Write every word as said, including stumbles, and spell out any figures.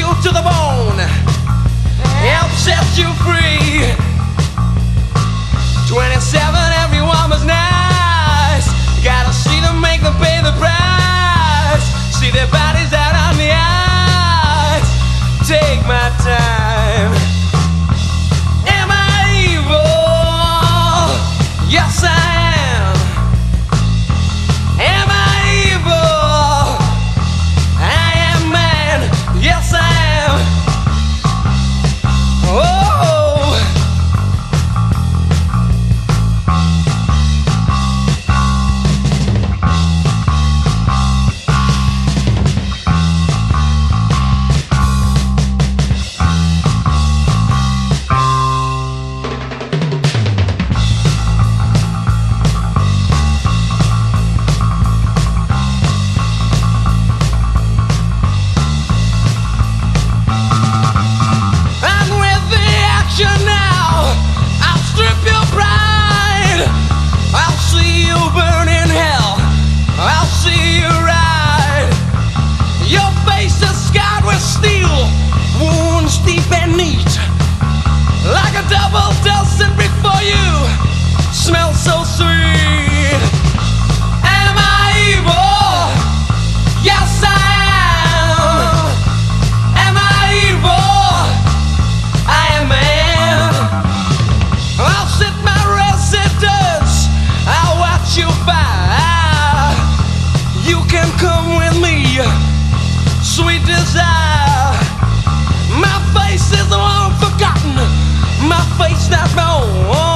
you to the bone, help set you free. Twenty-seven, everyone was nice. Gotta see them, make them pay the price. See their bodies out on the ice. Take my time. Am I evil? Yes, I am. Am I evil? I am man. Yes, I am. Oh. Deep and neat, like a double dosing before you. Smells so sweet. Am I evil? Yes, I am. Am I evil? I am man. I'll set my residence. I'll watch you by. You can come with me, sweet desire. My face is long forgotten. My face not my own.